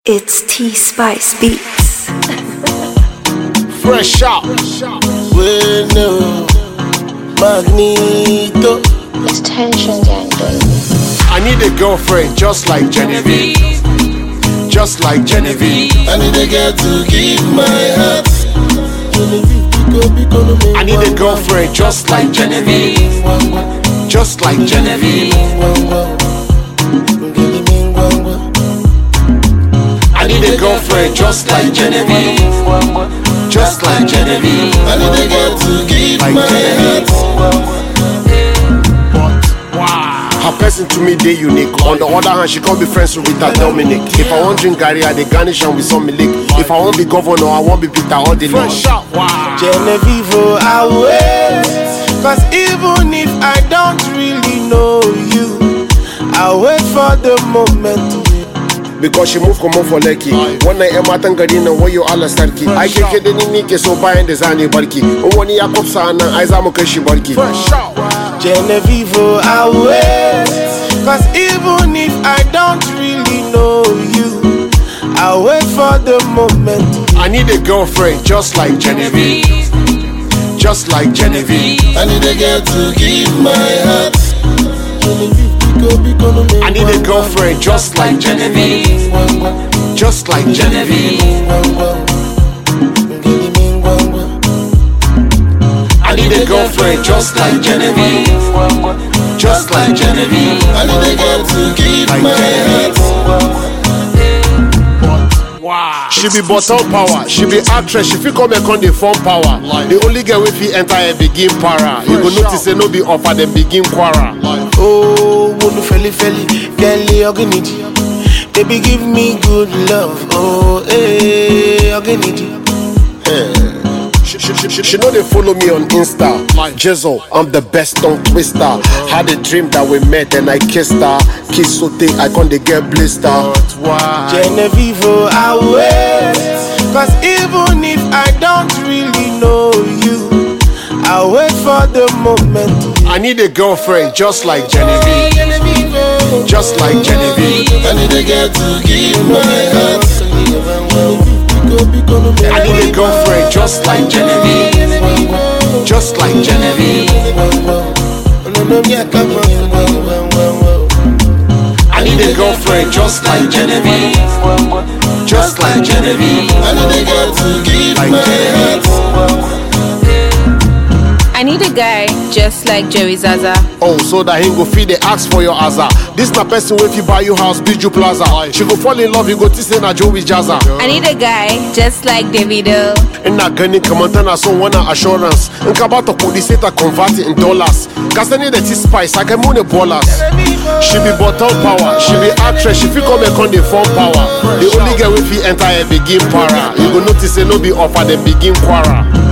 It's T-Spice Beats. Fresh out. Bueno, Magneto. It's Tension Gang, baby. I need a girlfriend just like Genevieve. Just like Genevieve. I need a girl to give my heart. I need a girlfriend just like Genevieve. Just like Genevieve. I need a girlfriend just like Genevieve. Just like Genevieve. I need a girl to give Like my Genevieve. heart. Her person to me they unique. On the other hand, she can't be friends with Rita Dominic. If I want drink Gary, I dey garnish and with some milk. If I want be governor, I want be Peter Ordinary. Genevieve, I wait. Cause even if I don't really know you, I wait for the moment. Because she move come on for Lekki. One night Emma Tangarina, where you all starki. I can get the Nike so buying the Zani Barki. One year Kopsana, Izamokashi Barki. Genevieve, I wait. Cause even if I don't really know you, I wait for the moment. I need a girlfriend just like Genevieve. Just like Genevieve. I need a girl to give my heart. I need a girlfriend just like Genevieve. Just like Genevieve. I need a girlfriend just like Genevieve. Just like Genevieve. I need a girl to give Like my Genevieve. heart. She be bottle power, she be actress, she fit come and con the form power. The only girl wey fit enter and begin para. You go notice say no be offer them begin quarrel. Oh, wonu feli feli, girlie ogenidi. Baby give me good love. Oh, hey, ogenidi. She know they follow me on Insta. Jezo, I'm the best on Twister. Had a dream that we met and I kissed her. Kiss so thick, I can't get blister. Genevieve, I wait. Cause even if I don't really know you, I wait for the moment. I need a girlfriend just like Genevieve. Just like Genevieve. I need a girl to give my heart. I need a girlfriend just like Genevieve. Just like Genevieve. I need a girlfriend just like Genevieve. Just like Genevieve. I need a girl to give Like my Genevieve. heart. I need a guy just like Joey Zaza. Oh, so that he go feed the ask for your azar. This na person wey fit buy you house, Biju Plaza. She go fall in love, you go think say na Joey Jazza. I need a guy just like Davido. Ina ganin kamar tana son wannan assurance. In ka bata kudi sai ta convert it in dollars. Ka sani da T-Spice, I can mune ballers. She be bottle power, she be actress, she fit come and con the form power. The only girl wey fit enter and begin para. You go notice say no be offer them begin quarrel.